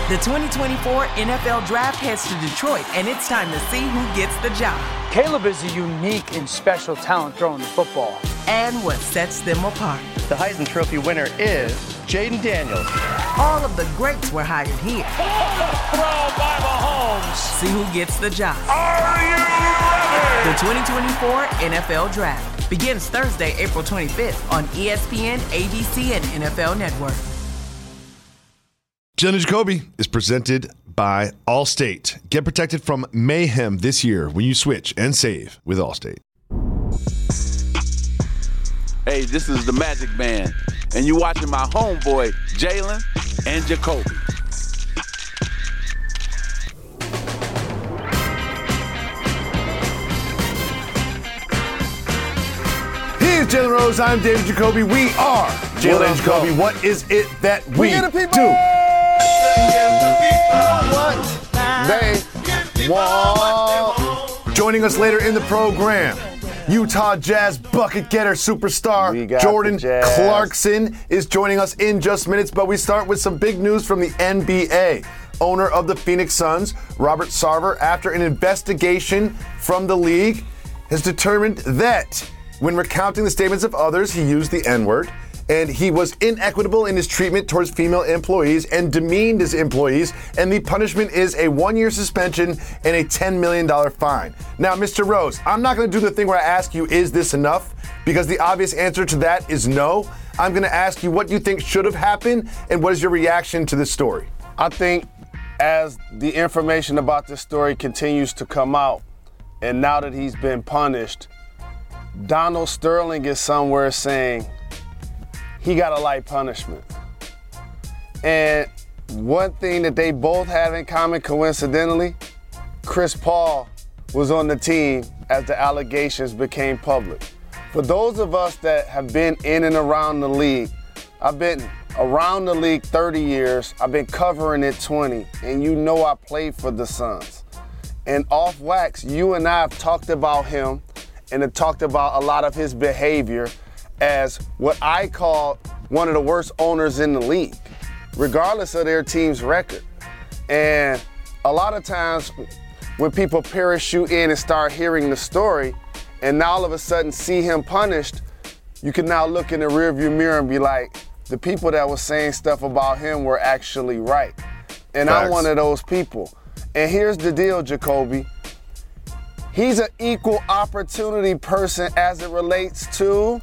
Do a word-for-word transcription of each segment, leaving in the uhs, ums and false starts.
The twenty twenty-four N F L Draft heads to Detroit, and it's time to see who gets the job. Caleb is a unique and special talent throwing the football. And what sets them apart. The Heisman Trophy winner is Jaden Daniels. All of the greats were hired here. Throw by Mahomes. See who gets the job. Are you ready? The twenty twenty-four N F L Draft begins Thursday, April twenty-fifth on E S P N, A B C, and N F L Network. Jalen Jacoby is presented by Allstate. Get protected from mayhem this year when you switch and save with Allstate. Hey, this is the Magic Man, and you watching my homeboy, Jalen and Jacoby. He's Jalen Rose. I'm David Jacoby. We are Jalen and Jacoby. What is it that we, we the people. do? What they want. Joining us later in the program, Utah Jazz bucket getter superstar Jordan Clarkson is joining us in just minutes, but we start with some big news from the N B A. Owner of the Phoenix Suns, Robert Sarver, after an investigation from the league, has determined that when recounting the statements of others, he used the N-word, and he was inequitable in his treatment towards female employees and demeaned his employees, and the punishment is a one-year suspension and a ten million dollars fine. Now, Mister Rose, I'm not going to do the thing where I ask you, is this enough? Because the obvious answer to that is no. I'm going to ask you what you think should have happened, and what is your reaction to this story? I think as the information about this story continues to come out, and now that he's been punished, Donald Sterling is somewhere saying he got a light punishment. And one thing that they both have in common, coincidentally, Chris Paul was on the team as the allegations became public. For those of us that have been in and around the league, I've been around the league thirty years, I've been covering it twenty, and you know I played for the Suns. And off wax, you and I have talked about him and have talked about a lot of his behavior as what I call one of the worst owners in the league, regardless of their team's record. And a lot of times when people parachute in and start hearing the story, and now all of a sudden see him punished, you can now look in the rearview mirror and be like, the people that were saying stuff about him were actually right. And Facts. I'm one of those people. And here's the deal, Jacoby. He's an equal opportunity person as it relates to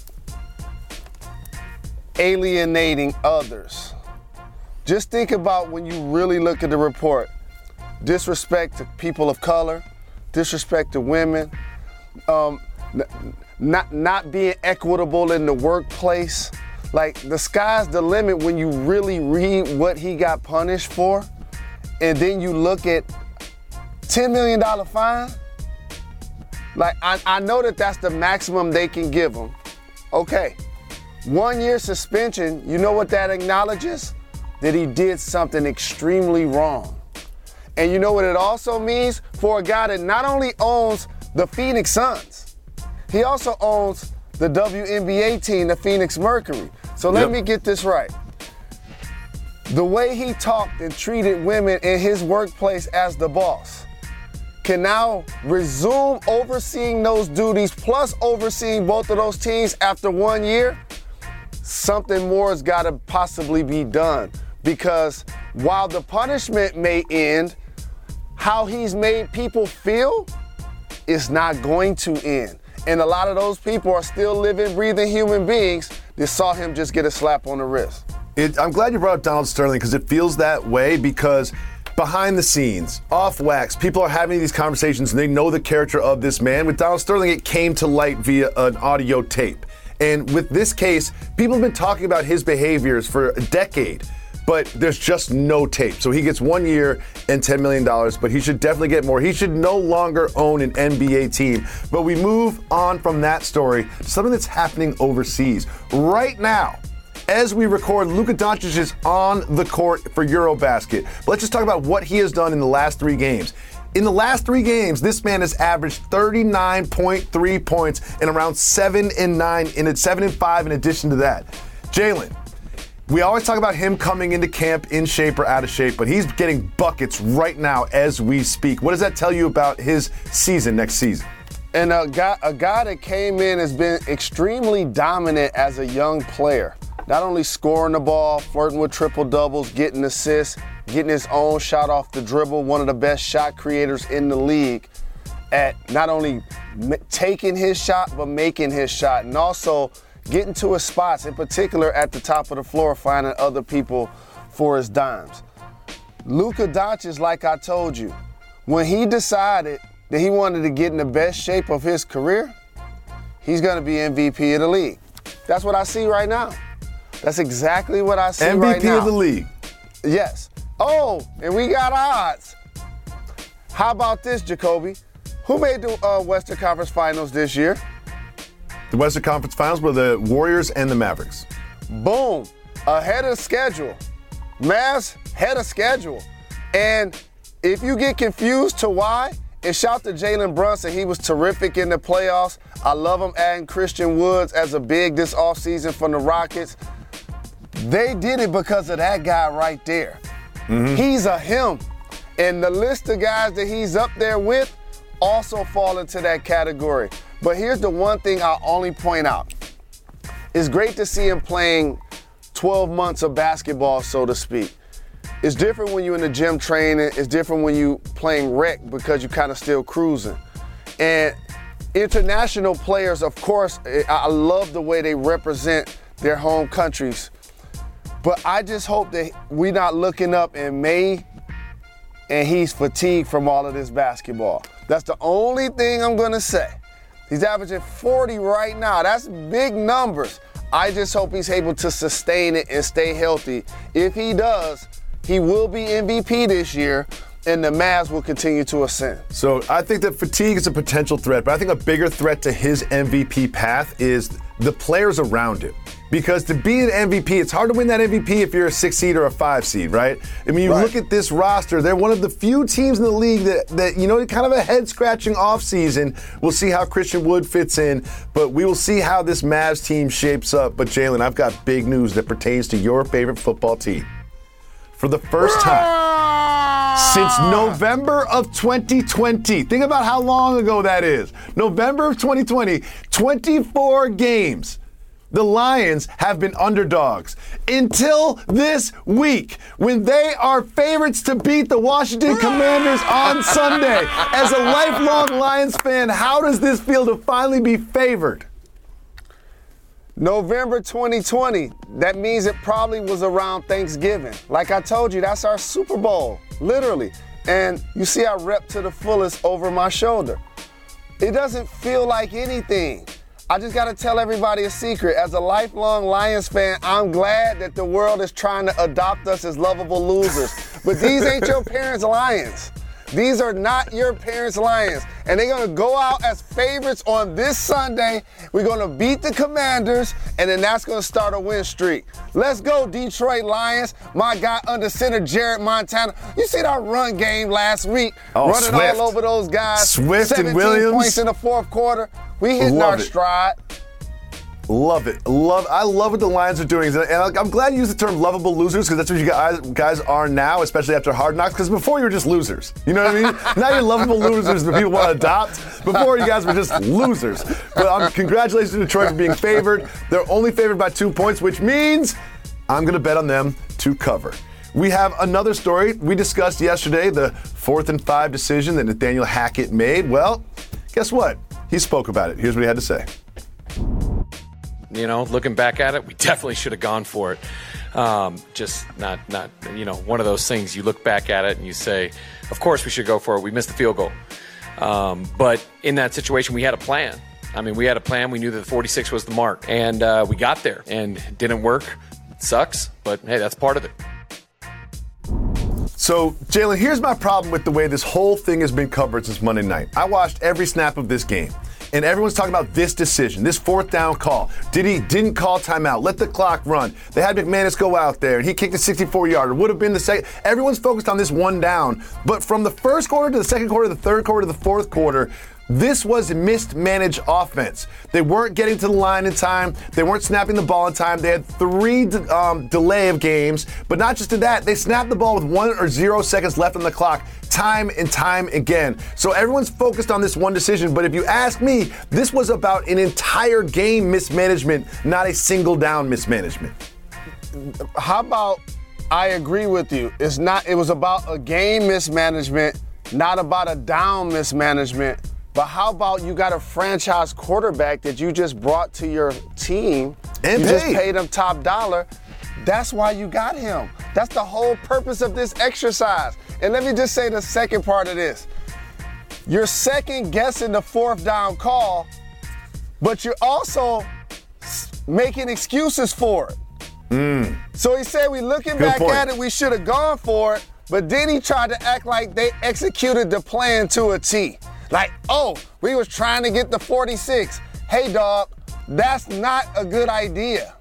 alienating others. Just think about when you really look at the report. Disrespect to people of color, disrespect to women, um, n- not, not being equitable in the workplace. Like, the sky's the limit when you really read what he got punished for, and then you look at ten million dollars fine. Like, I, I know that that's the maximum they can give him. Okay. One year suspension, you know what that acknowledges? That he did something extremely wrong. And you know what it also means? For a guy that not only owns the Phoenix Suns, he also owns the W N B A team, the Phoenix Mercury. So let yep. me get this right. The way he talked and treated women in his workplace as the boss can now resume overseeing those duties plus overseeing both of those teams after one year. Something more has got to possibly be done, because while the punishment may end, how he's made people feel is not going to end. And a lot of those people are still living, breathing human beings that saw him just get a slap on the wrist. It, I'm glad you brought up Donald Sterling, because it feels that way, because behind the scenes, off wax, people are having these conversations and they know the character of this man. With Donald Sterling, it came to light via an audio tape. And with this case, people have been talking about his behaviors for a decade, but there's just no tape. So he gets one year and ten million dollars, but he should definitely get more. He should no longer own an N B A team. But we move on from that story to something that's happening overseas. Right now, as we record, Luka Doncic is on the court for Eurobasket. But let's just talk about what he has done in the last three games. In the last three games, this man has averaged thirty-nine point three points and around seven and nine, and it's seven and five in addition to that. Jalen, We always talk about him coming into camp in shape or out of shape, but he's getting buckets right now as we speak. What does that tell you about his season next season? And a guy, a guy that came in has been extremely dominant as a young player. Not only scoring the ball, flirting with triple doubles, getting assists, getting his own shot off the dribble, one of the best shot creators in the league at not only m- taking his shot, but making his shot, and also getting to his spots, in particular at the top of the floor, finding other people for his dimes. Luka Doncic, like I told you, when he decided that he wanted to get in the best shape of his career, he's going to be M V P of the league. That's what I see right now. That's exactly what I see M V P right now. of the league. Yes. Oh, and we got odds. How about this, Jacoby? Who made the uh, Western Conference Finals this year? The Western Conference Finals were the Warriors and the Mavericks. Boom. Ahead of schedule. Mavs, ahead of schedule. And if you get confused to why, and shout to Jalen Brunson, he was terrific in the playoffs. I love him adding Christian Woods as a big this offseason from the Rockets. They did it because of that guy right there. Mm-hmm. He's a him. And the list of guys that he's up there with also fall into that category. But here's the one thing I'll only point out. It's great to see him playing twelve months of basketball, so to speak. It's different when you're in the gym training. It's different when you playing rec because you kind of still cruising. And international players, of course, I love the way they represent their home countries. But I just hope that we're not looking up in May and he's fatigued from all of this basketball. That's the only thing I'm going to say. He's averaging forty right now. That's big numbers. I just hope he's able to sustain it and stay healthy. If he does, he will be M V P this year, and the Mavs will continue to ascend. So I think that fatigue is a potential threat, but I think a bigger threat to his M V P path is the players around him. Because to be an M V P, it's hard to win that M V P if you're a six seed or a five seed, right? I mean, you right. look at this roster, they're one of the few teams in the league that, that you know, kind of a head-scratching offseason. We'll see how Christian Wood fits in, but we will see how this Mavs team shapes up. But Jalen, I've got big news that pertains to your favorite football team. For the first time since November of twenty twenty, think about how long ago that is. November of twenty twenty, twenty-four games. The Lions have been underdogs until this week when they are favorites to beat the Washington Commanders on Sunday. As a lifelong Lions fan, how does this feel to finally be favored? November twenty twenty, that means it probably was around Thanksgiving. Like I told you, that's our Super Bowl, literally. And you see I rep to the fullest over my shoulder. It doesn't feel like anything. I just got to tell everybody a secret. As a lifelong Lions fan, I'm glad that the world is trying to adopt us as lovable losers. But these ain't your parents' Lions. These are not your parents' Lions. And they're going to go out as favorites on this Sunday. We're going to beat the Commanders, and then that's going to start a win streak. Let's go, Detroit Lions. My guy under center, Jared Montana. You see that run game last week? Oh, running Swift. all over those guys. Swift and seventeen Williams. points in the fourth quarter. We hitting Love our it. stride. Love it. Love. I love what the Lions are doing. And I'm glad you used the term lovable losers because that's what you guys, guys are now, especially after Hard Knocks, because before you were just losers. You know what I mean? Now you're lovable losers that people want to adopt. Before you guys were just losers. But um, congratulations to Detroit for being favored. They're only favored by two points, which means I'm going to bet on them to cover. We have another story. We discussed yesterday the fourth and five decision that Nathaniel Hackett made. Well, guess what? He spoke about it. Here's what he had to say. You know, looking back at it, we definitely should have gone for it. Um, just not, not, you know, one of those things. You look back at it and you say, of course we should go for it. We missed the field goal. Um, but in that situation, we had a plan. I mean, we had a plan. We knew that forty-six was the mark. And uh, we got there. And it didn't work. It sucks. But, hey, that's part of it. So, Jalen, here's my problem with the way this whole thing has been covered since Monday night. I watched every snap of this game. And everyone's talking about this decision, this fourth down call. Did he didn't call timeout? Let the clock run. They had McManus go out there, and he kicked a sixty-four yarder. Would have been the second. Everyone's focused on this one down. But from the first quarter to the second quarter, the third quarter to the fourth quarter, This was mismanaged offense. They weren't getting to the line in time. They weren't snapping the ball in time. They had three um, delay of games, but not just to that, they snapped the ball with one or zero seconds left on the clock time and time again. So everyone's focused on this one decision, but if you ask me, this was about an entire game mismanagement, not a single down mismanagement. How about I agree with you. It's not, it was about a game mismanagement, not about a down mismanagement. But how about you got a franchise quarterback that you just brought to your team and you paid. just paid him top dollar. That's why you got him. That's the whole purpose of this exercise. And let me just say the second part of this. You're second guessing the fourth down call, but you're also making excuses for it. Mm. So he said, we looking Good back point. at it, we should have gone for it, but then he tried to act like they executed the plan to a T. Like, oh, we was trying to get the forty-six. Hey, dog, that's not a good idea.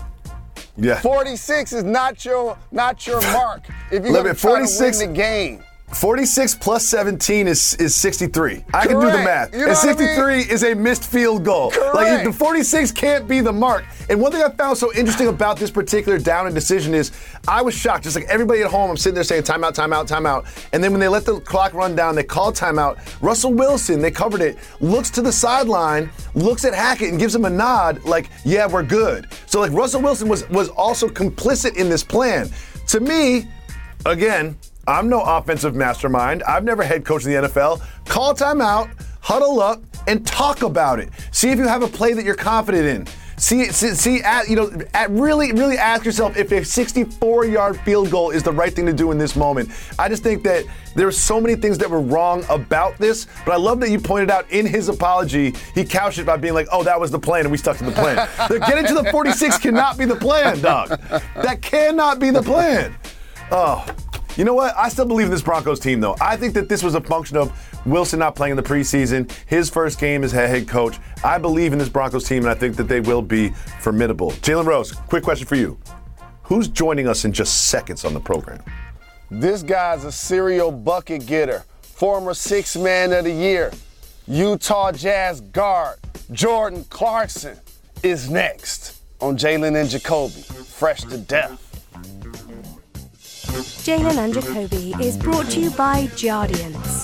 Yeah. forty-six is not your not your mark if you're Look, going to try to win the game. forty-six plus seventeen is, is sixty-three. I can do the math. You know and what I sixty-three mean? is a missed field goal. Correct. Like the forty-six can't be the mark. And one thing I found so interesting about this particular down and decision is I was shocked. Just like everybody at home, I'm sitting there saying timeout, timeout, timeout. And then when they let the clock run down, they call timeout. Russell Wilson, they covered it, looks to the sideline, looks at Hackett and gives him a nod like, yeah, we're good. So like Russell Wilson was was also complicit in this plan. To me, again, I'm no offensive mastermind. I've never head coached in the N F L. Call timeout, huddle up, and talk about it. See if you have a play that you're confident in. See, see, see at, you know, at really, really ask yourself if a sixty-four-yard field goal is the right thing to do in this moment. I just think that there's so many things that were wrong about this, but I love that you pointed out in his apology, he couched it by being like, oh, that was the plan, and we stuck to the plan. The getting to the forty-six cannot be the plan, dog. That cannot be the plan. Oh. You know what? I still believe in this Broncos team, though. I think that this was a function of Wilson not playing in the preseason, his first game as head coach. I believe in this Broncos team, and I think that they will be formidable. Jalen Rose, quick question for you. Who's joining us in just seconds on the program? This guy's a serial bucket getter, former sixth man of the year, Utah Jazz guard Jordan Clarkson is next on Jalen and Jacoby, fresh to death. Jalen and Jacoby is brought to you by Jardiance.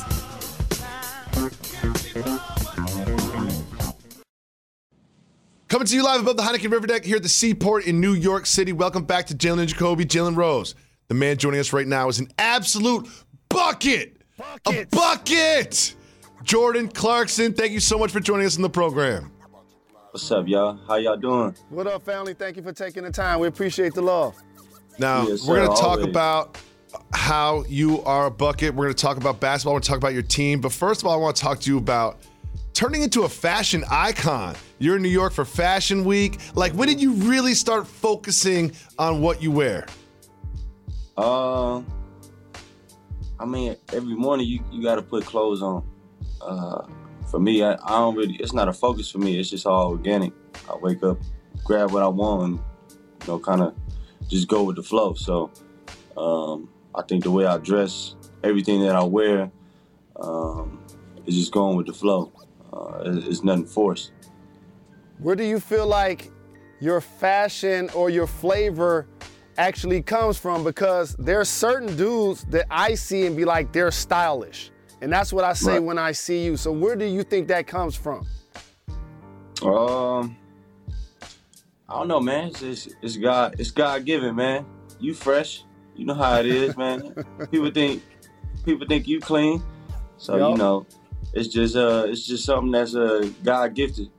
Coming to you live above the Heineken River Deck here at the Seaport in New York City. Welcome back to Jalen and Jacoby. Jalen Rose, the man joining us right now, is an absolute bucket. Buckets. A bucket. Jordan Clarkson, thank you so much for joining us on the program. What's up, y'all? How y'all doing? What up, family? Thank you for taking the time. We appreciate the love. Now, yes, we're going to talk always. about how you are a bucket. We're going to talk about basketball. We're going to talk about your team. But first of all, I want to talk to you about turning into a fashion icon. You're in New York for Fashion Week. Like, when did you really start focusing on what you wear? Uh, I mean, every morning you, you got to put clothes on. Uh, for me, I, I don't really, it's not a focus for me. It's just all organic. I wake up, grab what I want, and, you know, kind of just go with the flow. So um, I think the way I dress, everything that I wear, um, is just going with the flow. Uh, it's, it's nothing forced. Where do you feel like your fashion or your flavor actually comes from? Because there's certain dudes that I see and be like, they're stylish. And that's what I say Right. when I see you. So where do you think that comes from? Um, I don't know, man. It's it's, it's God. It's God given, man. You fresh. You know how it is, man. people think people think you clean. So Yep. you know, it's just uh, it's just something that's uh, God gifted.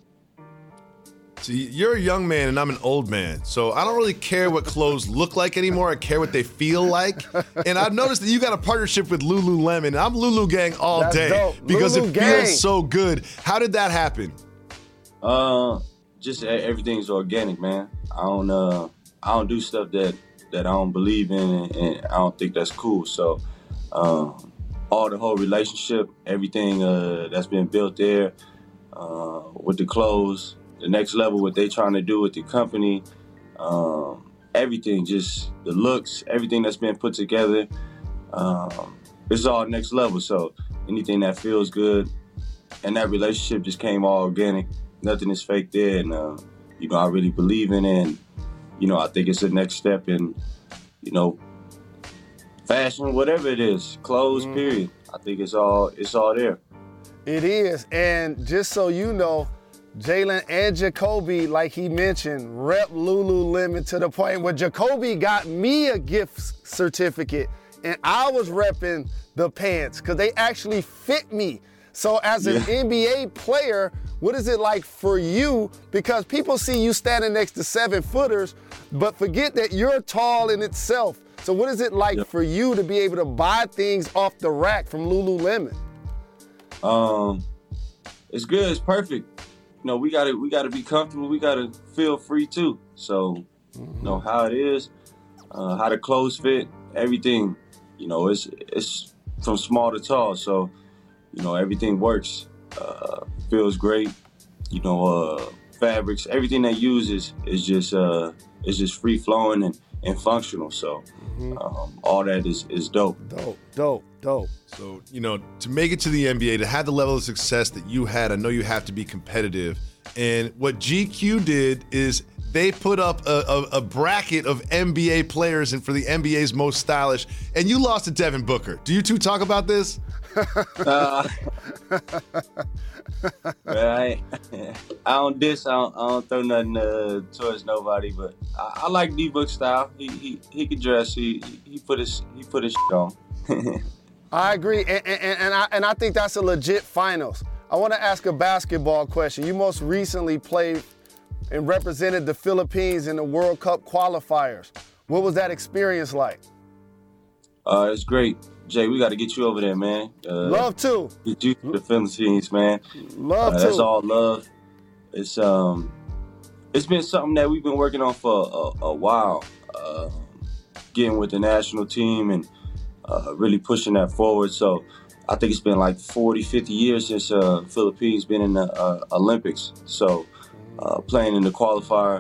See, you're a young man and I'm an old man, so I don't really care what clothes look like anymore. I care what they feel like. And I've noticed that you got a partnership with Lululemon, and I'm Lulu Gang all That's day dope. because Lulu it Gang. feels so good. How did that happen? Uh, just e- everything's organic, man. I don't uh, I don't do stuff that that I don't believe in, and, and I don't think that's cool. So, um, all the whole relationship, everything uh, that's been built there, uh, with the clothes, the next level, what they trying to do with the company, um, everything, just the looks, everything that's been put together, um, it's all next level. So anything that feels good and that relationship just came all organic. Nothing is fake there, and uh, you know, I really believe in it. And you know, I think it's the next step in, you know, fashion, whatever it is, clothes. Mm. Period. I think it's all it's all there. It is, and just so you know, Jalen and Jacoby, like he mentioned, rep Lululemon to the point where Jacoby got me a gift certificate, and I was repping the pants because they actually fit me. So as an yeah. N B A player, what is it like for you? Because people see you standing next to seven footers, but forget that you're tall in itself. So what is it like yeah. for you to be able to buy things off the rack from Lululemon? Um, it's good. It's perfect. You know, we gotta we gotta be comfortable. We gotta feel free too. So, mm-hmm. you know how it is, uh, how the clothes fit, everything. You know, it's it's from small to tall. So, you know, everything works. Uh, feels great. You know, uh, fabrics, everything they use is is just uh, is just free flowing and, and functional. So, mm-hmm. um, all that is is dope. Dope, dope, dope. So, you know, to make it to the N B A, to have the level of success that you had, I know you have to be competitive. And what G Q did is they put up a, a, a bracket of N B A players and for the N B A's most stylish, and you lost to Devin Booker. Do you two talk about this? uh, I, I don't diss, I don't, I don't throw nothing uh, towards nobody, but I, I like D-Book style. He he he can dress. He he put his he put his shit on. I agree, and, and, and, I, and I think that's a legit finals. I want to ask a basketball question. You most recently played and represented the Philippines in the World Cup qualifiers. What was that experience like? Uh, it's great. Jay, we got to get you over there, man. Uh, love to. Get you to the Philippines, man. Love uh, to. That's all love. It's um, it's been something that we've been working on for a, a while. Uh, getting with the national team and uh, really pushing that forward. So I think it's been like forty, fifty years since uh, Philippines been in the uh, Olympics. So uh, playing in the qualifier.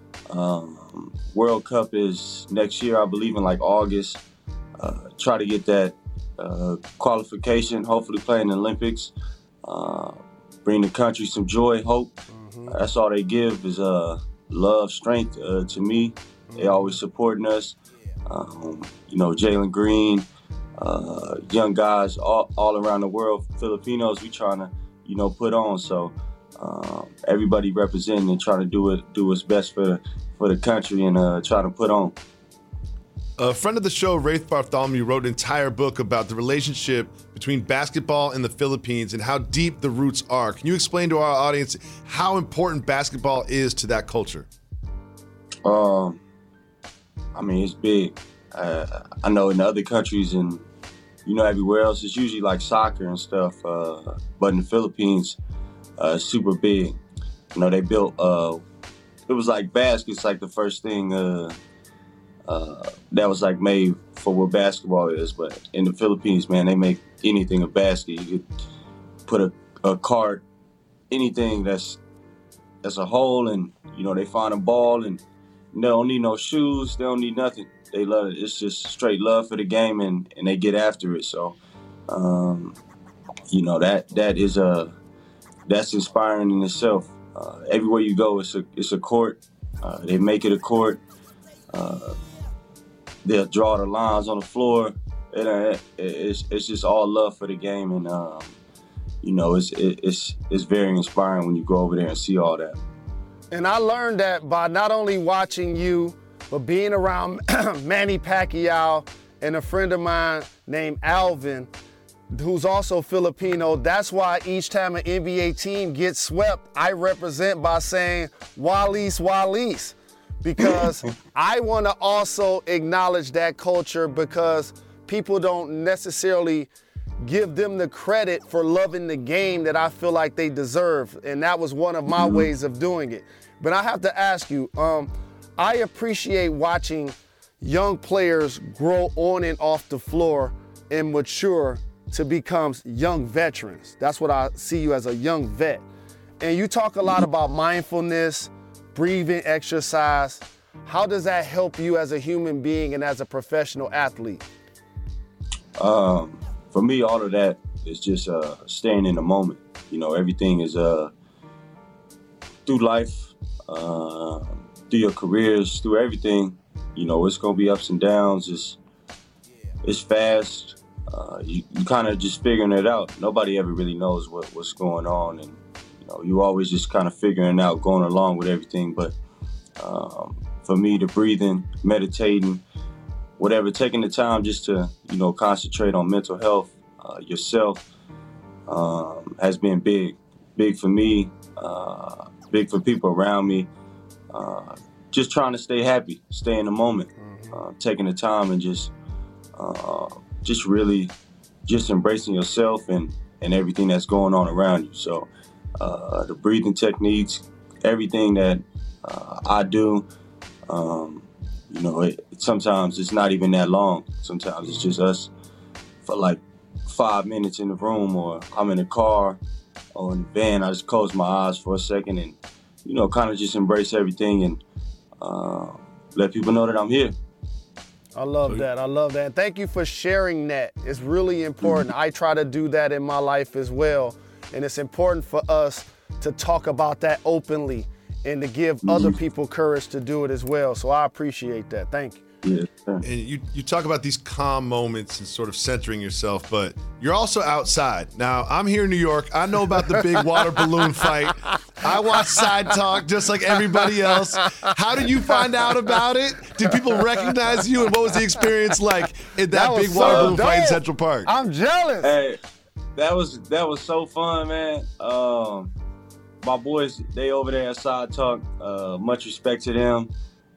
Um, World Cup is next year, I believe, in like August. Uh, try to get that uh, qualification, hopefully play in the Olympics, uh, bring the country some joy, hope. Mm-hmm. Uh, that's all they give is uh, love, strength uh, to me. Mm-hmm. They always supporting us. Um, you know, Jalen Green, uh, young guys all, all around the world, Filipinos, we trying to, you know, put on. So um, everybody representing and trying to do it, do what's best for the, for the country and uh, try to put on. A friend of the show, Rafe Bartholomew, wrote an entire book about the relationship between basketball and the Philippines and how deep the roots are. Can you explain to our audience how important basketball is to that culture? Um, I mean, it's big. Uh, I know in other countries and, you know, everywhere else, it's usually like soccer and stuff. Uh, but in the Philippines, uh, it's super big. You know, they built, uh, it was like baskets, like the first thing, uh, Uh, that was like made for what basketball is, but in the Philippines, man, they make anything a basket. You could put a, a cart, anything that's that's a hole, and you know they find a ball, and they don't need no shoes, they don't need nothing. They love it. It's just straight love for the game, and, and they get after it. So, um, you know that that is a that's inspiring in itself. Uh, everywhere you go, it's a it's a court. Uh, they make it a court. Uh, They'll draw the lines on the floor. It, it, it's it's just all love for the game, and um, you know it's it, it's it's very inspiring when you go over there and see all that. And I learned that by not only watching you, but being around Manny Pacquiao and a friend of mine named Alvin, who's also Filipino. That's why each time an N B A team gets swept, I represent by saying Walis Walis. Because I want to also acknowledge that culture because people don't necessarily give them the credit for loving the game that I feel like they deserve. And that was one of my ways of doing it. But I have to ask you, um, I appreciate watching young players grow on and off the floor and mature to become young veterans. That's what I see you as, a young vet. And you talk a lot about mindfulness, breathing exercise. How does that help you as a human being and as a professional athlete? Um, for me, all of that is just uh, staying in the moment. you know, everything is uh, through life, uh, through your careers, through everything. You know, it's gonna be ups and downs. It's it's fast. Uh, you you kind of just figuring it out. Nobody ever really knows what, what's going on, and you know, you always just kind of figuring out, going along with everything. But um, for me, the breathing, meditating, whatever, taking the time just to, you know, concentrate on mental health, uh, yourself, um, has been big, big for me, uh, big for people around me. Uh, just trying to stay happy, stay in the moment, uh, taking the time and just, uh, just really, just embracing yourself and, and everything that's going on around you. So uh, the breathing techniques, everything that uh, I do, um, you know, it, sometimes it's not even that long. Sometimes it's just us for like five minutes in the room, or I'm in the car or in the van. I just close my eyes for a second and, you know, kind of just embrace everything and uh, let people know that I'm here. I love that. I love that. And thank you for sharing that. It's really important. I try to do that in my life as well. And it's important for us to talk about that openly and to give mm-hmm. other people courage to do it as well. So I appreciate that. Thank you. Yeah. And you, you talk about these calm moments and sort of centering yourself, but you're also outside. Now, I'm here in New York. I know about the big water balloon fight. I watch Side Talk just like everybody else. How did you find out about it? Did people recognize you? And what was the experience like in that, that big so water balloon dope. fight in Central Park? I'm jealous. Hey, that was that was so fun, man. Um, my boys, they over there at Side Talk. Uh, much respect to them.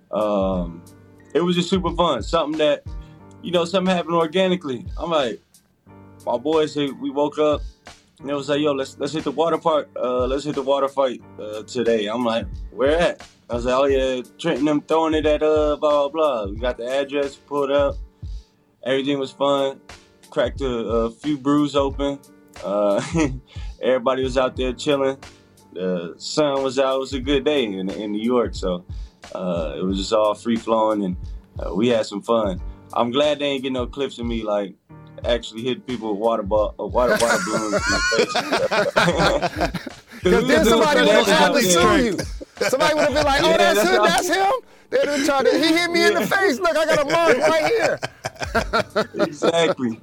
Um, It was just super fun. Something that, you know, something happened organically. I'm like, my boys, they, we woke up and it was like, yo, let's let's hit the water park. Uh, let's hit the water fight uh, today. I'm like, where at? I was like, oh yeah, Trent and them throwing it at uh blah blah blah. We got the address pulled up. Everything was fun. Cracked a, a few brews open. Uh, everybody was out there chilling. The sun was out. It was a good day in in New York. So. Uh, it was just all free flowing, and uh, we had some fun. I'm glad they ain't get no clips of me like actually hit people with water ball, uh, water water balloons in the face. Because then somebody would have had to sue you. Somebody would have been like, "Oh, yeah, that's, that's him. That's him." They'd have tried to. He hit me yeah. in the face. Look, I got a mark right here. Exactly.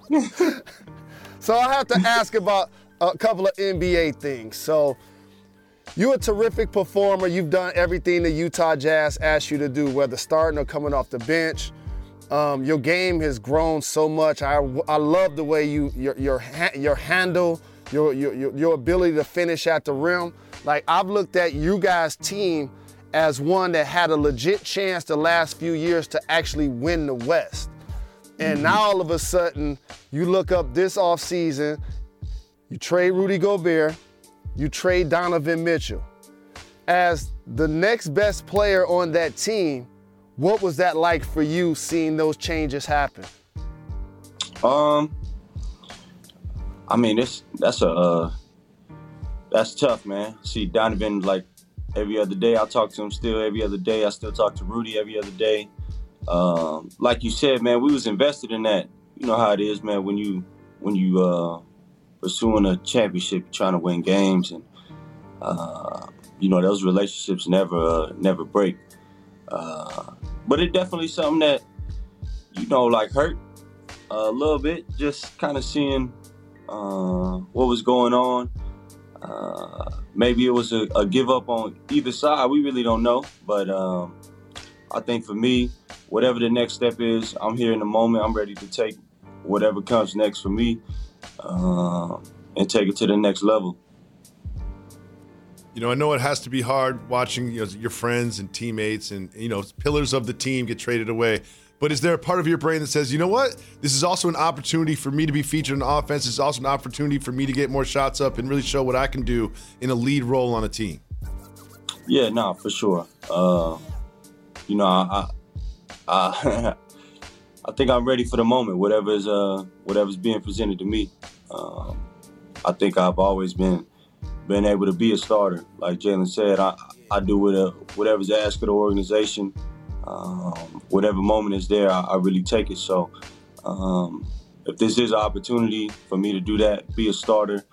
So I have to ask about a couple of N B A things. So. You're a terrific performer. You've done everything the Utah Jazz asked you to do, whether starting or coming off the bench. Um, your game has grown so much. I, I love the way you your your, your handle, your, your your ability to finish at the rim. Like, I've looked at you guys' team as one that had a legit chance the last few years to actually win the West. And mm-hmm. now all of a sudden, you look up this offseason, you trade Rudy Gobert, you trade Donovan Mitchell. As the next best player on that team, what was that like for you seeing those changes happen? Um, I mean, it's, that's a, uh, that's tough, man. See Donovan like every other day. I talk to him still every other day. I still talk to Rudy every other day. Um, like you said, man, we was invested in that. You know how it is, man, when you, when you, uh, pursuing a championship, trying to win games, and uh, you know, those relationships never uh, never break. Uh, but it definitely something that, you know, like hurt a little bit, just kind of seeing uh, what was going on. Uh, maybe it was a, a give up on either side. We really don't know. But um, I think for me, whatever the next step is, I'm here in the moment. I'm ready to take whatever comes next for me. Uh, and take it to the next level. You know, I know it has to be hard watching, you know, your friends and teammates and, you know, pillars of the team get traded away. But is there a part of your brain that says, you know what, this is also an opportunity for me to be featured in offense. It's also an opportunity for me to get more shots up and really show what I can do in a lead role on a team? Yeah, no, for sure. Uh, you know, I, I, I think I'm ready for the moment. Whatever's uh, whatever's being presented to me. Um, I think I've always been been able to be a starter. Like Jalen said, I I do whatever, whatever's asked of the organization. Um, whatever moment is there, I, I really take it. So um, if this is an opportunity for me to do that, be a starter,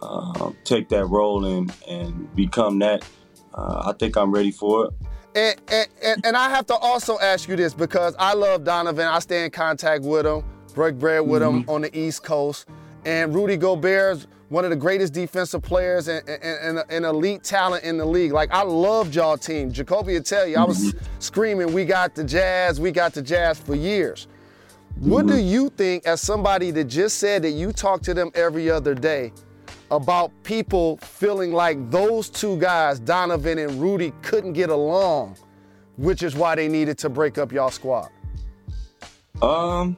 uh, take that role and, and become that. Uh, I think I'm ready for it. And, and, and, and I have to also ask you this because I love Donovan. I stay in contact with him, break bread with mm-hmm. him on the East Coast. And Rudy Gobert is one of the greatest defensive players and, and, and, and elite talent in the league. Like, I loved y'all team. Jacoby will tell you, I was mm-hmm. screaming, we got the Jazz, we got the Jazz for years. Mm-hmm. What do you think, as somebody that just said that you talk to them every other day, about people feeling like those two guys, Donovan and Rudy, couldn't get along, which is why they needed to break up y'all squad? Um,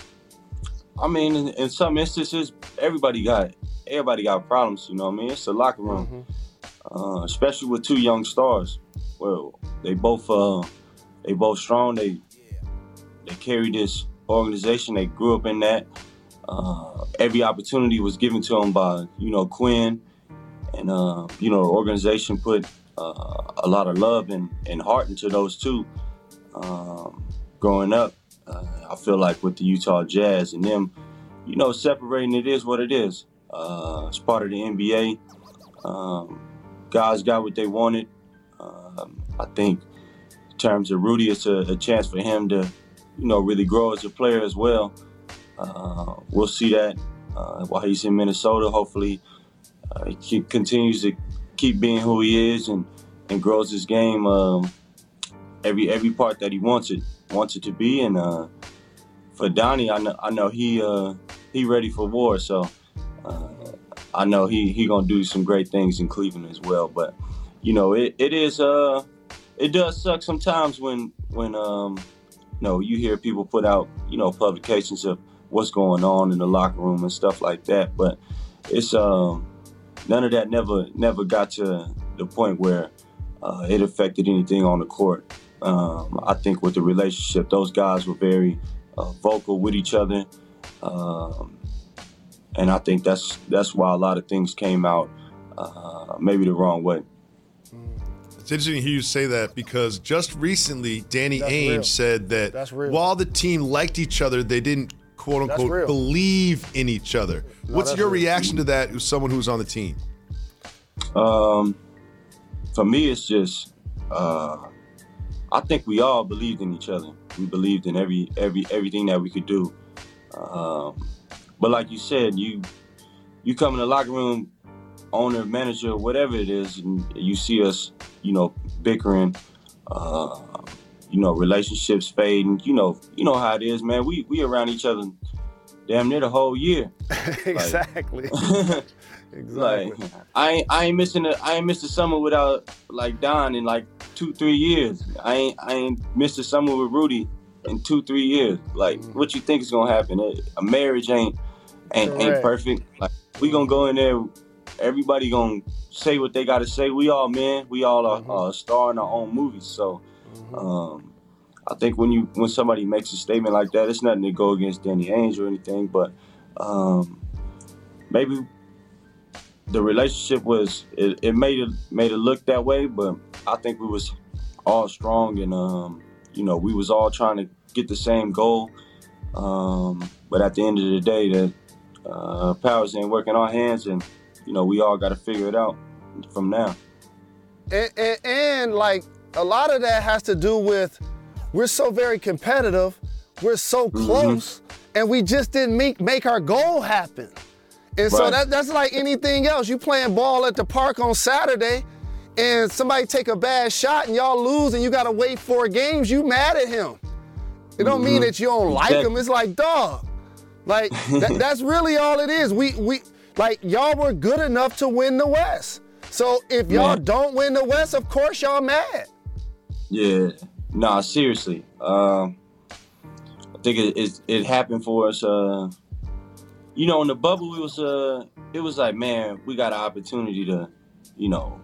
I mean, in, in some instances, everybody got everybody got problems. You know what I mean? It's a locker room, mm-hmm. uh, especially with two young stars. Well, they both uh, they both strong. They they carry this organization. They grew up in that. Uh, every opportunity was given to them by, you know, Quinn, and, uh, you know, the organization put uh, a lot of love and, and heart into those two. Um, growing up, uh, I feel like with the Utah Jazz and them, you know, separating, it is what it is. Uh, it's part of the N B A. Um, guys got what they wanted. Um, I think in terms of Rudy, it's a, a chance for him to, you know, really grow as a player as well. Uh, we'll see that uh, while he's in Minnesota. Hopefully, uh, he keep, continues to keep being who he is and, and grows his game um, every every part that he wants it wants it to be. And uh, for Donnie, I know I know he uh, he ready for war. So uh, I know he he gonna do some great things in Cleveland as well. But you know, it it is uh, it does suck sometimes when when um, you know, you hear people put out, you know, publications of what's going on in the locker room and stuff like that. But it's um, none of that never never got to the point where uh, it affected anything on the court. Um, I think with the relationship, those guys were very uh, vocal with each other. Um, and I think that's that's why a lot of things came out uh, maybe the wrong way. It's interesting to hear you say that because just recently, Danny That's Ainge real. said that while the team liked each other, they didn't, quote unquote, believe in each other. No, What's your real. reaction to that as someone who's on the team? Um, for me, it's just, uh, I think we all believed in each other. We believed in every every everything that we could do. Um, but like you said, you you come in the locker room, owner, manager, whatever it is, and you see us, you know, bickering, uh, you know, relationships fading. You know, you know how it is, man. We we around each other damn near the whole year. Exactly. Like, exactly. Like, I ain't I ain't missing a I ain't missed a summer without like Don in like two three years. I ain't I ain't missed a summer with Rudy in two three years. Like, mm. what you think is gonna happen? A marriage ain't ain't Correct. ain't perfect. Like, we gonna go in there. Everybody gonna say what they gotta say. We all men. We all are mm-hmm. uh, star in our own movies. So, mm-hmm. um, I think when you when somebody makes a statement like that, it's nothing to go against Danny Ainge or anything, but um, maybe the relationship was it, it made it made it look that way. But I think we was all strong and um, you know, we was all trying to get the same goal. Um, but at the end of the day, that uh, powers ain't working our hands and. You know, we all got to figure it out from now. And, and, and, like, a lot of that has to do with we're so very competitive, we're so close, mm-hmm. and we just didn't make, make our goal happen. And right. so that, that's like anything else. You playing ball at the park on Saturday, and somebody take a bad shot, and y'all lose, and you got to wait four games, you mad at him. It don't mm-hmm. mean that you don't like him. It's like, dog. Like, that, that's really all it is. We we... Like, y'all were good enough to win the West. So if y'all Man. don't win the West, of course y'all mad. Yeah. Nah, seriously. Um, I think it, it it happened for us. Uh, you know, in the bubble, it was uh, it was like, man, we got an opportunity to, you know,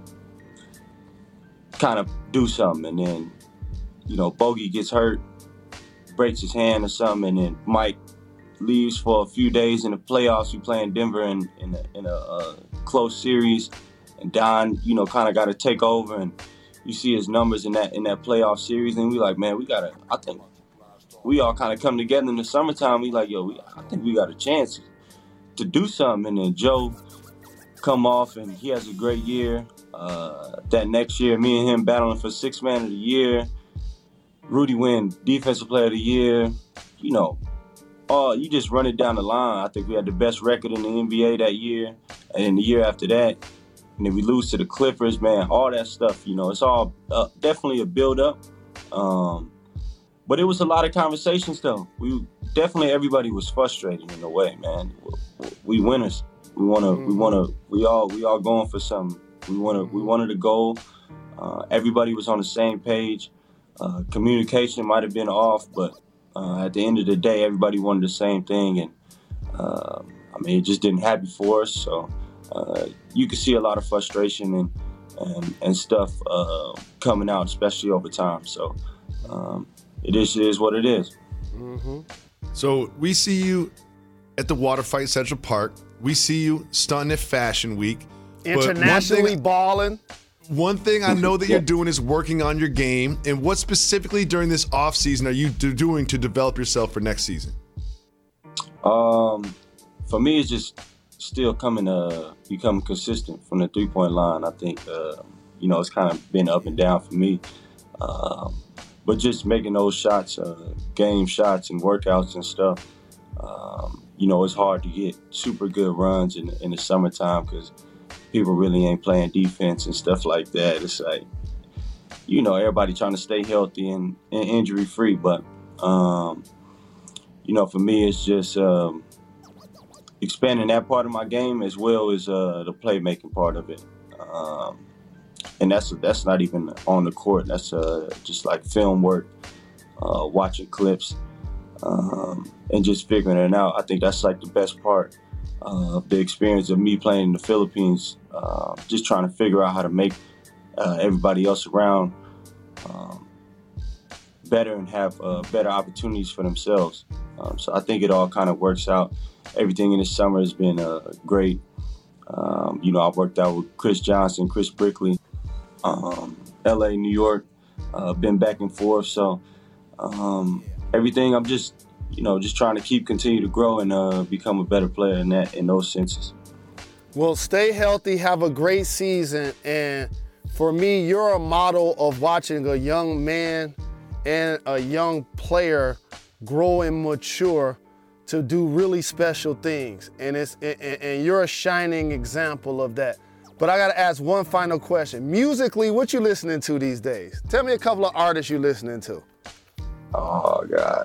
kind of do something. And then, you know, Bogey gets hurt, breaks his hand or something, and then Mike leaves for a few days in the playoffs. We play in Denver in, in a, in a uh, close series, and Don, you know, kind of got to take over. And you see his numbers in that in that playoff series, and we like, man, we gotta. I think we all kind of come together in the summertime. We like, yo, we, I think we got a chance to do something. And then Joe, come off and he has a great year. Uh, that next year, me and him battling for Sixth Man of the Year. Rudy win Defensive Player of the Year. You know, uh, you just run it down the line. I think we had the best record in the N B A that year, and then the year after that, and then we lose to the Clippers, man. All that stuff, you know, it's all uh, definitely a build-up. Um, but it was a lot of conversations, though. We definitely everybody was frustrated in a way, man. We winners. We wanna. Mm-hmm. We wanna. We all. We all going for something. We wanna. We wanted a goal. Uh, everybody was on the same page. Uh, communication might have been off, but uh, at the end of the day, everybody wanted the same thing, and uh, I mean, it just didn't happen for us. So uh, you could see a lot of frustration and and, and stuff uh, coming out, especially over time. So um, it is, it is what it is. Mm-hmm. So we see you at the Water Fight Central Park. We see you stunting at Fashion Week. Internationally balling. One thing I know that you're doing is working on your game. And what specifically during this off season are you do- doing to develop yourself for next season? Um, for me, it's just still coming to become consistent from the three-point line. I think, uh, you know, it's kind of been up and down for me. Um, but just making those shots, uh, game shots and workouts and stuff, um, you know, it's hard to get super good runs in, in the summertime because people really ain't playing defense and stuff like that. It's like, you know, everybody trying to stay healthy and, and injury-free. But, um, you know, for me, it's just um, expanding that part of my game as well as uh, the playmaking part of it. Um, and that's that's not even on the court. That's uh, just like film work, uh, watching clips, um, and just figuring it out. I think that's like the best part uh, of the experience of me playing in the Philippines, uh, just trying to figure out how to make uh, everybody else around um, better and have uh, better opportunities for themselves. Um, so I think it all kind of works out. Everything in the summer has been uh, great. Um, you know, I worked out with Chris Johnson, Chris Brickley, um, L A, New York, uh, been back and forth. So um, everything, I'm just, you know, just trying to keep, continue to grow and uh, become a better player in that, in those senses. Well, stay healthy, have a great season. And for me, you're a model of watching a young man and a young player grow and mature to do really special things. And it's and, and you're a shining example of that. But I gotta ask one final question. Musically, what you listening to these days? Tell me a couple of artists you listening to. Oh, God.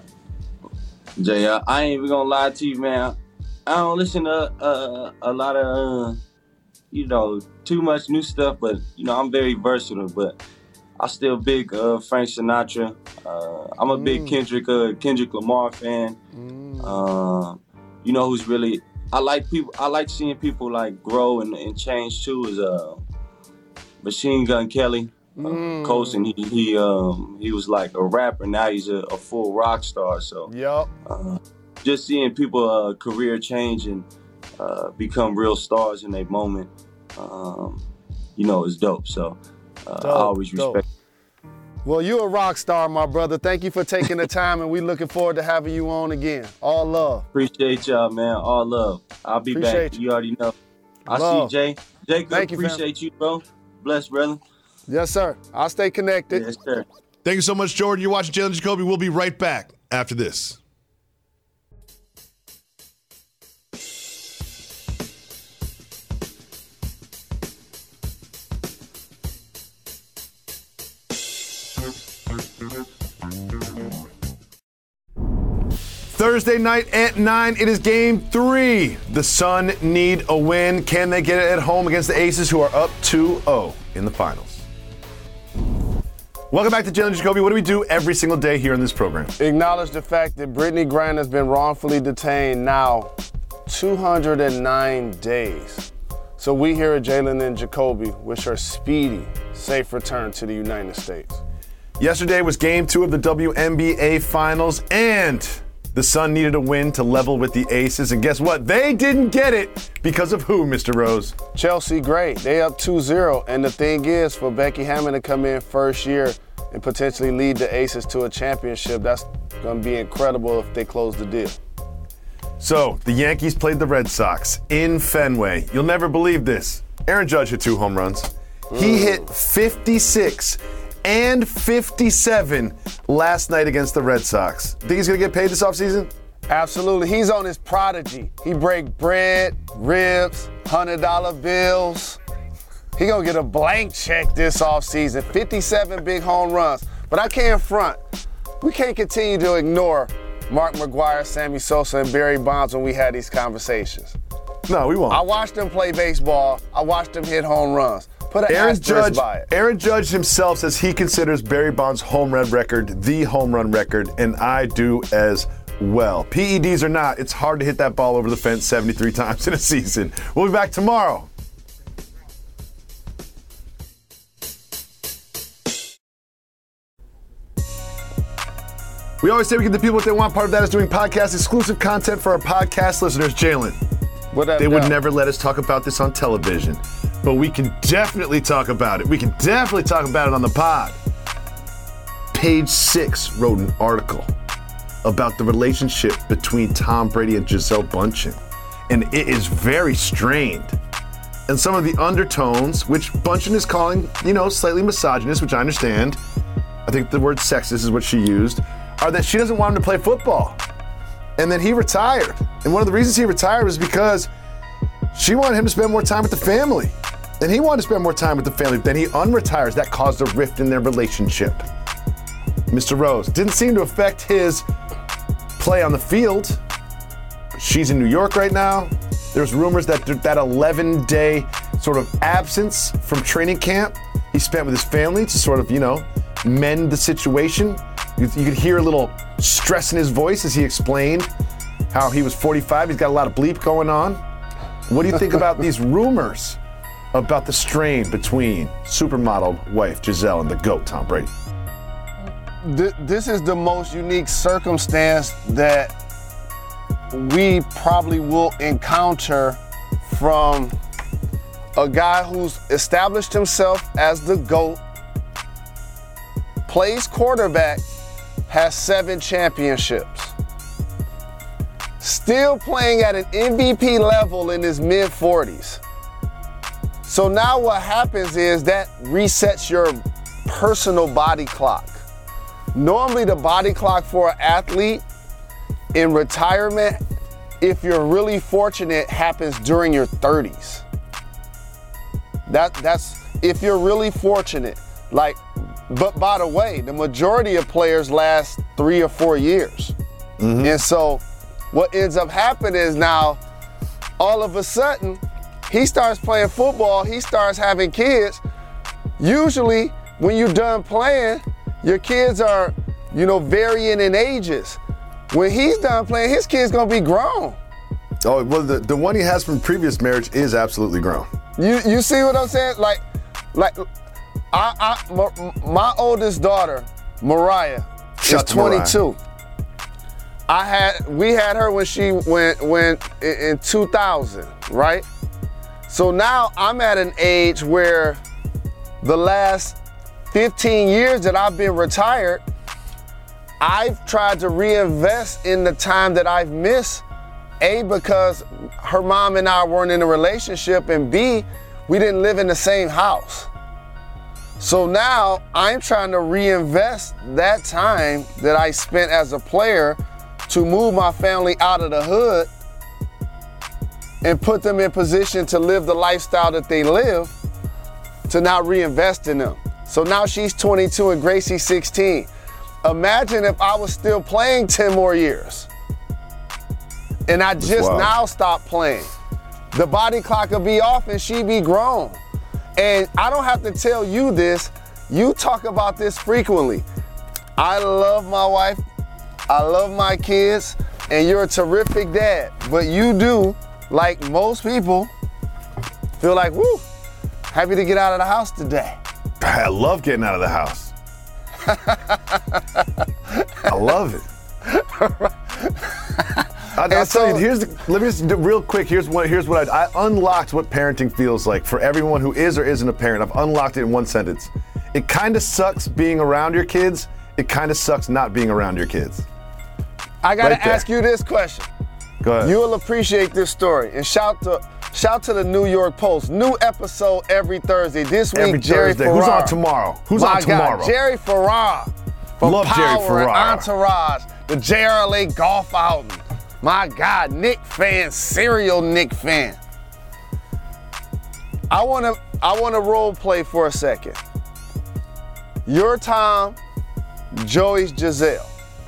Jay, I, I ain't even gonna lie to you, man. I don't listen to uh, a lot of, uh, you know, too much new stuff, but, you know, I'm very versatile, but I still big uh, Frank Sinatra. Uh, I'm a big mm. Kendrick uh, Kendrick Lamar fan. Mm. Uh, you know who's really, I like people, I like seeing people like grow and, and change too is uh, Machine Gun Kelly. Uh, mm. Colson, he he um, he was like a rapper. Now he's a, a full rock star. So yep. uh, just seeing people uh, career change and uh, become real stars in their moment, um, you know, is dope. So uh, dope, I always respect. Dope. Well, you're a rock star, my brother. Thank you for taking the time, and we looking forward to having you on again. All love. Appreciate y'all, man. All love. I'll be appreciate back. You. you already know. I love. see Jay. Jacob, Thank you, appreciate fam. you, bro. Bless, brother. Yes, sir. I'll stay connected. Yes, sir. Thank you so much, Jordan. You're watching Jalen Jacoby. We'll be right back after this. Thursday night at nine, it is game three. The Sun need a win. Can they get it at home against the Aces, who are up two oh in the finals? Welcome back to Jalen Jacoby. What do we do every single day here in this program? Acknowledge the fact that Brittany Grant has been wrongfully detained now two hundred nine days. So we here at Jalen and Jacoby wish her speedy, safe return to the United States. Yesterday was game two of the W N B A Finals, and the Sun needed a win to level with the Aces, and guess what? They didn't get it because of who, Mister Rose? Chelsea Gray. They up two zero, and the thing is, for Becky Hammon to come in first year and potentially lead the Aces to a championship, that's going to be incredible if they close the deal. So, the Yankees played the Red Sox in Fenway. You'll never believe this. Aaron Judge hit two home runs. He hit fifty-six and fifty-seven last night against the Red Sox. Think he's going to get paid this offseason? Absolutely. He's on his prodigy. He break bread, ribs, one hundred dollar bills. He going to get a blank check this offseason. fifty-seven big home runs. But I can't front. We can't continue to ignore Mark McGwire, Sammy Sosa, and Barry Bonds when we had these conversations. No, we won't. I watched him play baseball. I watched him hit home runs. Put an Aaron asterisk Judge, by it. Aaron Judge himself says he considers Barry Bonds' home run record the home run record, and I do as well. P E Ds or not, it's hard to hit that ball over the fence seventy-three times in a season. We'll be back tomorrow. We always say we give the people what they want. Part of that is doing podcast exclusive content for our podcast listeners. Jalen, they would never let us talk about this on television, but we can definitely talk about it. We can definitely talk about it on the pod. Page Six wrote an article about the relationship between Tom Brady and Gisele Bündchen, and it is very strained. And some of the undertones, which Bündchen is calling, you know, slightly misogynist, which I understand. I think the word sexist is what she used, are that she doesn't want him to play football. And then he retired. And one of the reasons he retired was because she wanted him to spend more time with the family. And he wanted to spend more time with the family. Then he unretires. That caused a rift in their relationship. Mister Rose didn't seem to affect his play on the field. She's in New York right now. There's rumors that that eleven-day sort of absence from training camp he spent with his family to sort of, you know, mend the situation. You, you could hear a little stress in his voice as he explained how he was forty-five. He's got a lot of bleep going on. What do you think about these rumors about the strain between supermodel wife Gisele and the GOAT, Tom Brady? This is the most unique circumstance that we probably will encounter from a guy who's established himself as the GOAT, plays quarterback, has seven championships, still playing at an M V P level in his mid forties. So now what happens is that resets your personal body clock. Normally the body clock for an athlete in retirement, if you're really fortunate, happens during your thirties. That, that's if you're really fortunate. Like, but by the way, the majority of players last three or four years. Mm-hmm. And so what ends up happening is now, all of a sudden, he starts playing football, he starts having kids. Usually, when you're done playing, your kids are, you know, varying in ages. When he's done playing, his kid's gonna be grown. Oh, well, the, the one he has from previous marriage is absolutely grown. You you see what I'm saying? Like, like, I, I my, my oldest daughter, Mariah, Shout is twenty-two. Mariah. I had we had her when she went when in, in two thousand, right? So now I'm at an age where the last fifteen years that I've been retired, I've tried to reinvest in the time that I've missed. A, because her mom and I weren't in a relationship, and B, we didn't live in the same house. So now I'm trying to reinvest that time that I spent as a player to move my family out of the hood and put them in position to live the lifestyle that they live, to now reinvest in them. So now she's twenty-two and Gracie's sixteen. Imagine if I was still playing ten more years and I just wow. now stopped playing. The body clock would be off and she'd be grown. And I don't have to tell you this, you talk about this frequently. I love my wife, I love my kids, and you're a terrific dad. But you do, like most people, feel like, woo, happy to get out of the house today. I love getting out of the house. I love it. I, I'll so, tell you, here's the, let me just do real quick, here's what, here's what I, I unlocked what parenting feels like for everyone who is or isn't a parent. I've unlocked it in one sentence. It kind of sucks being around your kids. It kind of sucks not being around your kids. I got to right ask you this question. Go ahead. You'll appreciate this story. And shout to shout to the New York Post. New episode every Thursday. This week, Every Jerry Thursday. Ferrara. Who's on tomorrow? Who's My on tomorrow? God, Jerry Ferrara. From Love Power Jerry and Ferrara. Entourage, the J R L A golf outing. My God, Knick fan, serial Knick fan. I wanna I wanna role play for a second. Your Tom, Joey's Giselle.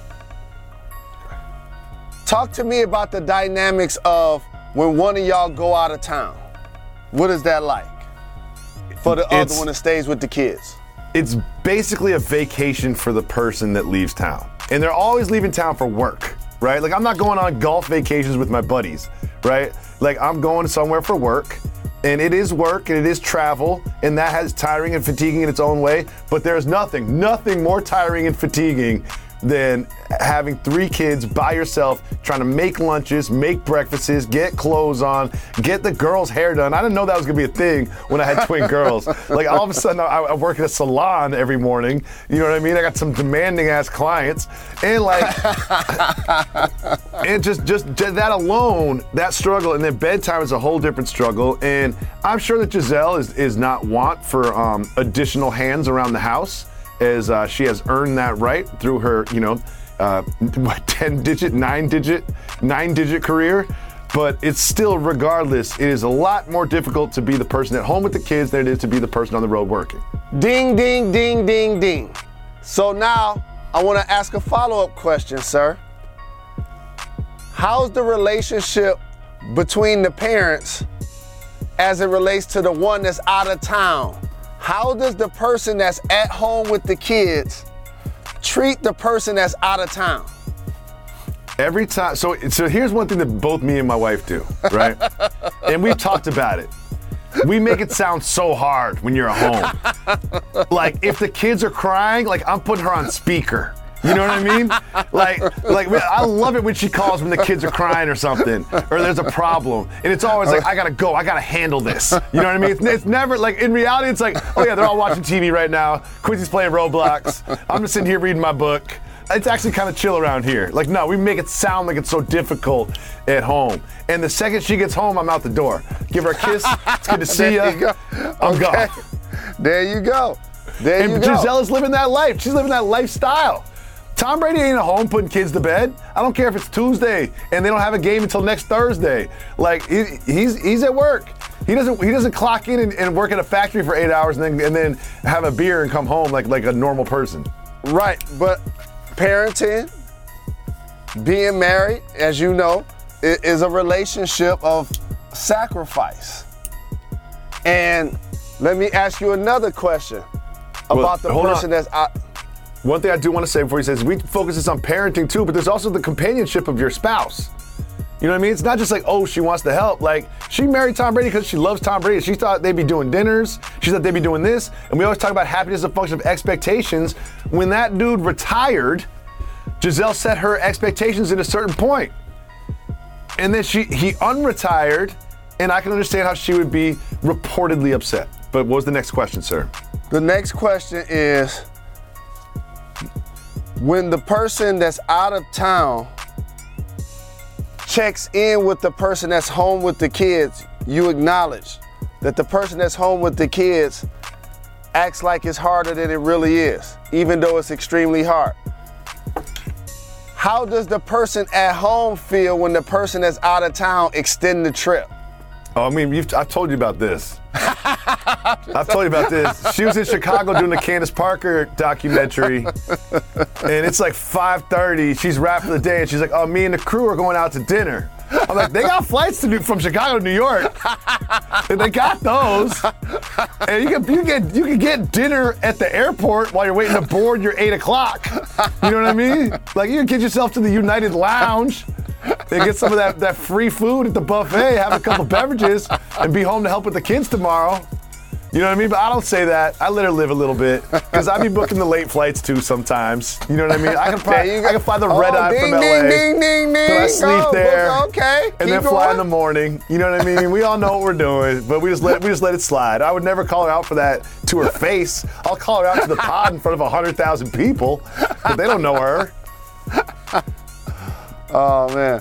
Talk to me about the dynamics of when one of y'all go out of town. What is that like for the It's- other one that stays with the kids? It's basically a vacation for the person that leaves town. And they're always leaving town for work, right? Like, I'm not going on golf vacations with my buddies, right? Like, I'm going somewhere for work, and it is work, and it is travel, and that has tiring and fatiguing in its own way, but there's nothing, nothing more tiring and fatiguing than having three kids by yourself, trying to make lunches, make breakfasts, get clothes on, get the girls' hair done. I didn't know that was gonna be a thing when I had twin girls. Like, all of a sudden, I, I work at a salon every morning. You know what I mean? I got some demanding ass clients, and like, and just, just just that alone, that struggle, and then bedtime is a whole different struggle. And I'm sure that Giselle is is not want for um, additional hands around the house, as uh, she has earned that right through her, you know, uh, what, ten-digit, nine-digit, nine-digit career. But it's still, regardless, it is a lot more difficult to be the person at home with the kids than it is to be the person on the road working. Ding, ding, ding, ding, ding. So now I want to ask a follow-up question, sir. How's the relationship between the parents as it relates to the one that's out of town? How does the person that's at home with the kids treat the person that's out of town? Every time, so so here's one thing that both me and my wife do, right? And we've talked about it. We make it sound so hard when you're at home. Like, if the kids are crying, like, I'm putting her on speaker. You know what I mean? Like, like I love it when she calls when the kids are crying or something, or there's a problem, and it's always like, I gotta go, I gotta handle this. You know what I mean? It's, it's never like, in reality, it's like, oh yeah, they're all watching T V right now. Quincy's playing Roblox. I'm just sitting here reading my book. It's actually kind of chill around here. Like, no, we make it sound like it's so difficult at home. And the second she gets home, I'm out the door. Give her a kiss. It's good to see There ya. you go. I'm Okay. gone. There you go. There And you go. Giselle is living that life. She's living that lifestyle. Tom Brady ain't at home putting kids to bed. I don't care if it's Tuesday and they don't have a game until next Thursday. Like, he, he's he's at work. He doesn't he doesn't clock in and, and work at a factory for eight hours and then and then have a beer and come home like like a normal person. Right, but parenting, being married, as you know, i- is a relationship of sacrifice. And let me ask you another question Well, about the hold person on. that's out. One thing I do want to say before he says, we focus this on parenting too, but there's also the companionship of your spouse. You know what I mean? It's not just like, oh, she wants to help. Like, she married Tom Brady because she loves Tom Brady. She thought they'd be doing dinners. She thought they'd be doing this. And we always talk about happiness as a function of expectations. When that dude retired, Giselle set her expectations at a certain point. And then she he unretired, and I can understand how she would be reportedly upset. But what was the next question, sir? The next question is, when the person that's out of town checks in with the person that's home with the kids, you acknowledge that the person that's home with the kids acts like it's harder than it really is, even though it's extremely hard. How does the person at home feel when the person that's out of town extend the trip? Oh, I mean, you've, I've told you about this. I've told you about this. She was in Chicago doing the Candace Parker documentary, and it's like five thirty. She's wrapping the day, and she's like, "Oh, me and the crew are going out to dinner." I'm like, "They got flights to do from Chicago to New York, and they got those. And you can you get you can get dinner at the airport while you're waiting to board your eight o'clock. You know what I mean? Like, you can get yourself to the United Lounge." And get some of that, that free food at the buffet, have a couple beverages, and be home to help with the kids tomorrow. You know what I mean? But I don't say that. I let her live a little bit, because I be booking the late flights too sometimes. You know what I mean? I can, probably, I can fly the red oh, eye ding, from L A. Ding, ding, ding, ding. But I sleep Go, there. book, okay. And Keep then fly in going. the morning. You know what I mean? We all know what we're doing, but we just let we just let it slide. I would never call her out for that to her face. I'll call her out to the pod in front of one hundred thousand people, but they don't know her. Oh, man.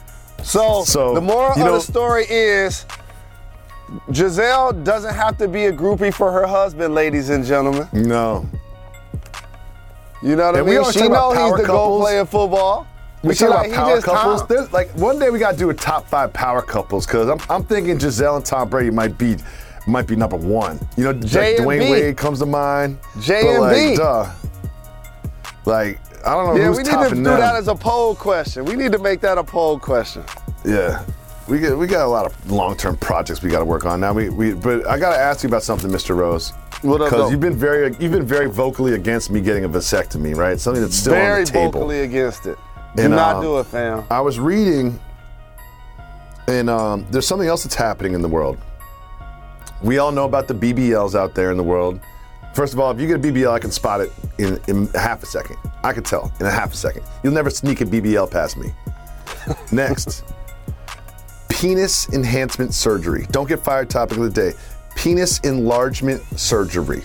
So, So, the moral you of know- the story is Giselle doesn't have to be a groupie for her husband, ladies and gentlemen. No. You know what I And we mean? always She talk about know he's power the couples. goal player football. We But she talk like, about he power just couples. Tom. There's like one day we gotta do a top five power couples because I'm I'm thinking Giselle and Tom Brady might be might be number one. You know, J like and Dwayne B. Wade comes to mind. J but and like, B. Duh. Like I don't know Yeah, who's we need to topping do them. that as a poll question. We need to make that a poll question. Yeah. We get we got a lot of long-term projects we got to work on now. We we but I got to ask you about something, Mister Rose. What up, Because though? you've been very you've been very vocally against me getting a vasectomy, right? Something that's still Very on the table. vocally against it. Do And, not um, do it, fam. I was reading, and um, there's something else that's happening in the world. We all know about the B B Ls out there in the world. First of all, if you get a B B L, I can spot it in, in half a second. I can tell in a half a second. You'll never sneak a B B L past me. Next, penis enhancement surgery. Don't get fired, topic of the day. Penis enlargement surgery.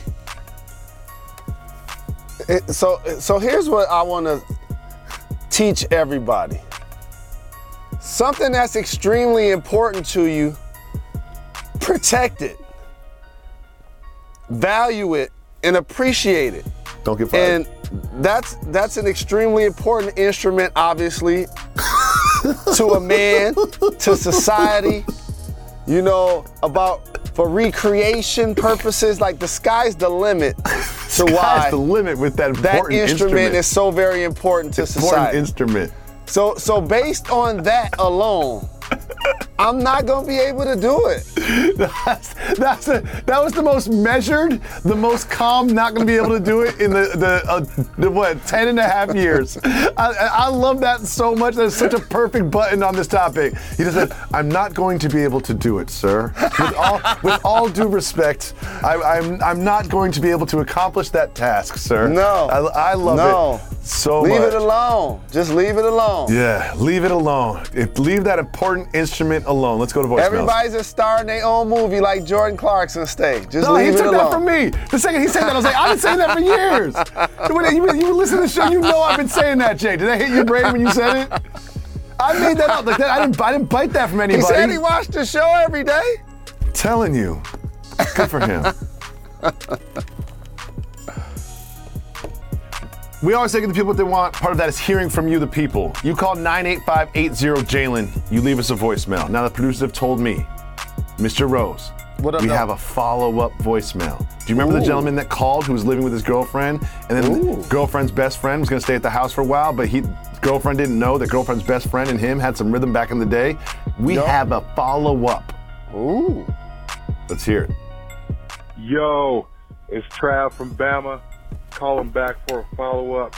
It- so, so here's what I want to teach everybody. Something that's extremely important to you, protect it, value it, and appreciate it. Don't get fired. And that's that's an extremely important instrument, obviously, to a man, to society. You know, about for recreation purposes, like the sky's the limit to Sky's why the limit with that that important instrument, instrument. is so very important to Important society. instrument. So, so based on that alone, I'm not gonna be able to do it. That's, that's a, that was the most measured, the most calm, not going to be able to do it in the, the, uh, the what, ten and a half years. I, I love that so much. That's such a perfect button on this topic. He just said, I'm not going to be able to do it, sir. With all, with all due respect, I, I'm, I'm not going to be able to accomplish that task, sir. No. I, I love no. it so leave much. it alone. Just leave it alone. Yeah, leave it alone. If, leave that important instrument alone. Let's go to voicemails. Everybody's a star in their own movie like Jordan Clarkson stay. Just No, leave he it took alone. that from me. The second he said that, I was like, I've been saying that for years. When you, you listen to the show, you know I've been saying that, Jay. Did that hit your brain when you said it? I made that up like that. I didn't, I didn't bite that from anybody. He said he watched the show every day. Telling you. Good for him. We always say to the people what they want. Part of that is hearing from you, the people. You call nine eight five eight zero Jalen. You leave us a voicemail. Now the producers have told me, Mister Rose, What up, we though? have a follow-up voicemail. Do you remember Ooh. the gentleman that called who was living with his girlfriend, and then Ooh. the girlfriend's best friend was going to stay at the house for a while, but he girlfriend didn't know that girlfriend's best friend and him had some rhythm back in the day? We Yup. have a follow-up. Ooh. Let's hear it. Yo, it's Trav from Bama. Calling back for a follow-up.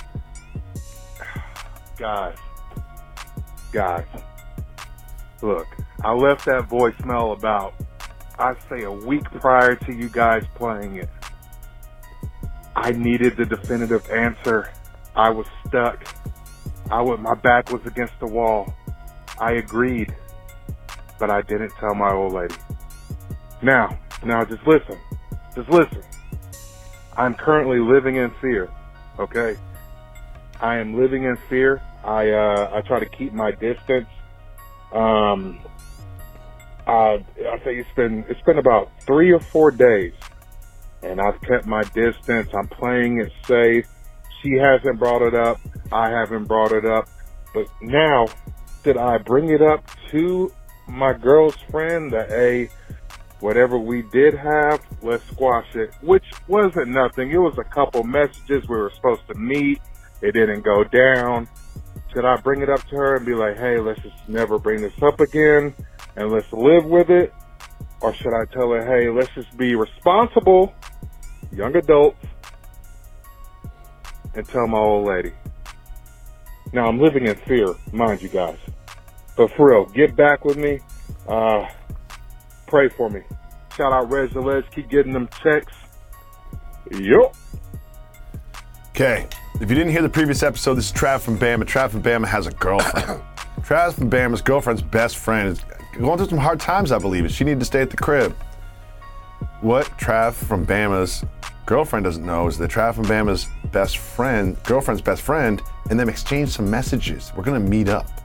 Guys, guys, look, I left that voicemail about, I'd say, a week prior to you guys playing it. I needed the definitive answer. I was stuck. I would, my back was against the wall. I agreed, but I didn't tell my old lady. Now, now just listen, just listen. I'm currently living in fear, okay? I am living in fear. I, uh, I try to keep my distance. Um, I, I say it's been, it's been about three or four days and I've kept my distance. I'm playing it safe. She hasn't brought it up. I haven't brought it up. But now, did I bring it up to my girl's friend that, hey, whatever we did have, let's squash it, which wasn't nothing. It was a couple messages. We were supposed to meet. It didn't go down. Should I bring it up to her and be like, hey, let's just never bring this up again and let's live with it? Or should I tell her, hey, let's just be responsible young adults and tell my old lady? Now, I'm living in fear, mind you guys. But for real, get back with me. Uh, pray for me. Shout out Reg Velez. Keep getting them checks. Yup. Okay, if you didn't hear the previous episode, this is Trav from Bama. Trav from Bama has a girlfriend. Trav from Bama's girlfriend's best friend is going through some hard times, I believe, and she needed to stay at the crib. What Trav from Bama's girlfriend doesn't know is that Trav from Bama's best friend, girlfriend's best friend, and them exchanged some messages. We're gonna meet up.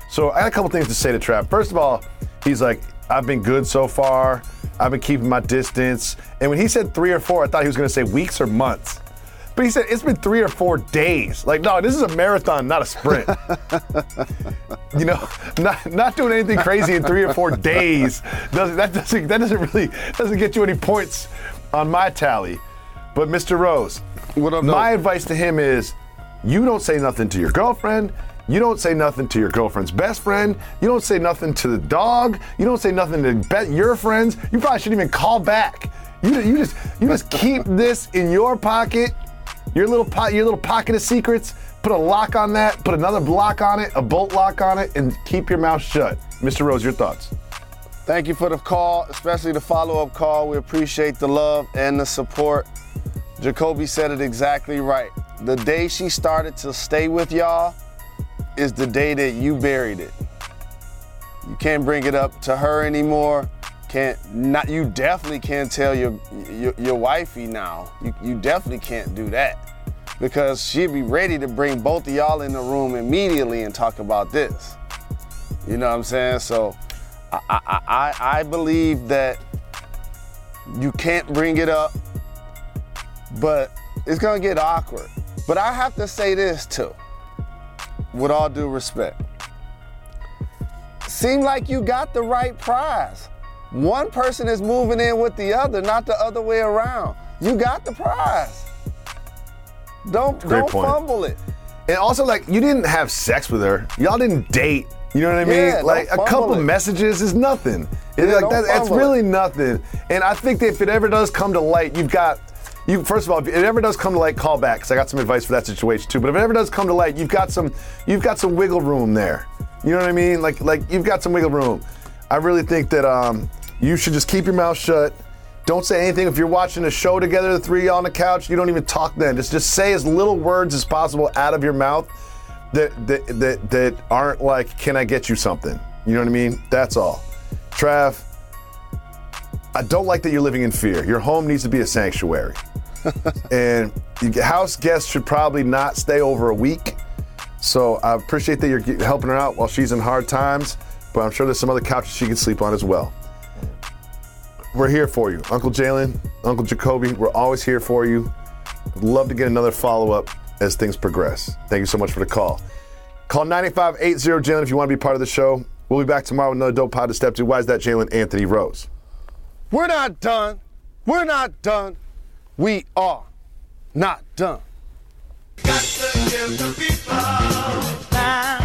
So I got a couple things to say to Trav. First of all, he's like, I've been good so far. I've been keeping my distance. And when he said three or four, I thought he was going to say weeks or months. But he said it's been three or four days. Like, no, this is a marathon, not a sprint. You know, not not doing anything crazy in three or four days. Doesn't, that doesn't that doesn't really doesn't get you any points on my tally. But Mister Rose, what up, my no? advice to him is, you don't say nothing to your girlfriend. You don't say nothing to your girlfriend's best friend. You don't say nothing to the dog. You don't say nothing to bet your friends. You probably shouldn't even call back. You, you just you just keep this in your pocket, your little po- your little pocket of secrets. Put a lock on that. Put another lock on it, a bolt lock on it, and keep your mouth shut. Mister Rose, your thoughts? Thank you for the call, especially the follow-up call. We appreciate the love and the support. Jacoby said it exactly right. The day she started to stay with y'all is the day that you buried it. You can't bring it up to her anymore. Can't not. You definitely can't tell your your, your wifey now. You, you definitely can't do that because she'd be ready to bring both of y'all in the room immediately and talk about this. You know what I'm saying? So I I, I, I believe that you can't bring it up, but it's gonna get awkward. But I have to say this too. With all due respect, seem like you got the right prize. One person is moving in with the other, not the other way around. You got the prize. Don't Great don't point. fumble it. And also, like, you didn't have sex with her. Y'all didn't date. You know what I mean? Yeah, like don't a couple fumble it. messages is nothing. It's Yeah, like don't that, it's fumble really it. nothing. And I think that if it ever does come to light, you've got. You, first of all, if it ever does come to light, call back, because I got some advice for that situation too. But if it ever does come to light, you've got some, you've got some wiggle room there. You know what I mean? Like, like you've got some wiggle room. I really think that um, you should just keep your mouth shut. Don't say anything. If you're watching a show together, the three of y'all on the couch, you don't even talk then. Just, just say as little words as possible out of your mouth that that that, that aren't like, "Can I get you something?" You know what I mean? That's all. Trav, I don't like that you're living in fear. Your home needs to be a sanctuary. And your house guests should probably not stay over a week. So I appreciate that you're helping her out while she's in hard times, but I'm sure there's some other couches she can sleep on as well. We're here for you. Uncle Jalen, Uncle Jacoby, we're always here for you. I'd love to get another follow-up as things progress. Thank you so much for the call. Call nine eight five eight zero Jalen if you want to be part of the show. We'll be back tomorrow with another dope pod to step to. Why is that, Jalen? Anthony Rose. We're not done. We're not done. We are not done. Got to give the people time.